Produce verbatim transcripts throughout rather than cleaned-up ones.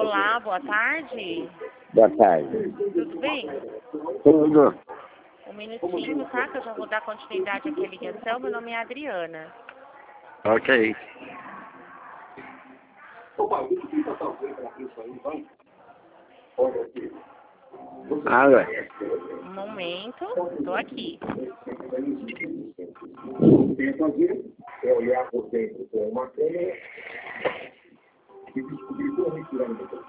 Olá, boa tarde. Boa tarde. Tudo bem? Tudo. Um minutinho, tá? Que eu já vou dar continuidade aqui à ligação. Meu nome é Adriana. Ok. Alô. Um momento, tô aqui. É olhar por dentro com uma câmera e descobrir como retirar o botão.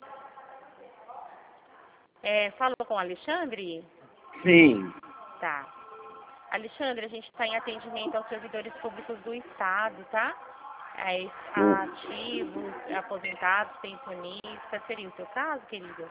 É, falou com o Alexandre? Sim. Tá. Alexandre, a gente está em atendimento aos servidores públicos do Estado, tá? É, ativos, aposentados, pensionistas. Seria o seu caso, querido?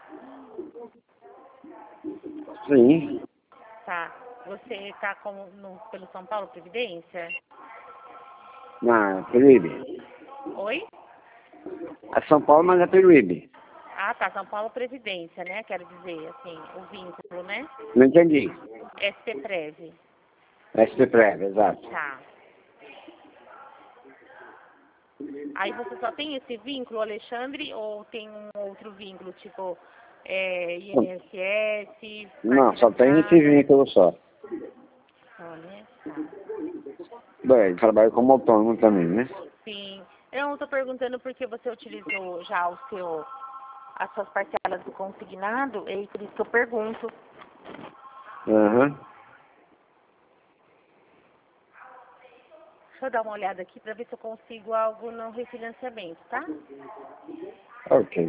Sim. Tá. Você está como no, pelo São Paulo Previdência? Na Peruíbe. Oi? A São Paulo, mas é Peruíbe. Ah, tá. São Paulo Previdência, né? Quero dizer, assim, o vínculo, né? Não entendi. S P Prev. S P Prev, exato. Tá. Aí você só tem esse vínculo, Alexandre, ou tem um outro vínculo, tipo é, I N S S? Não, só tem esse vínculo só. Só, né? Bem, trabalho como autônomo também, né? Sim. Eu estou perguntando porque você utilizou já o seu, as suas parcelas do consignado, e por isso que eu pergunto. Aham. Deixa eu dar uma olhada aqui para ver se eu consigo algo no refinanciamento, tá? Ok.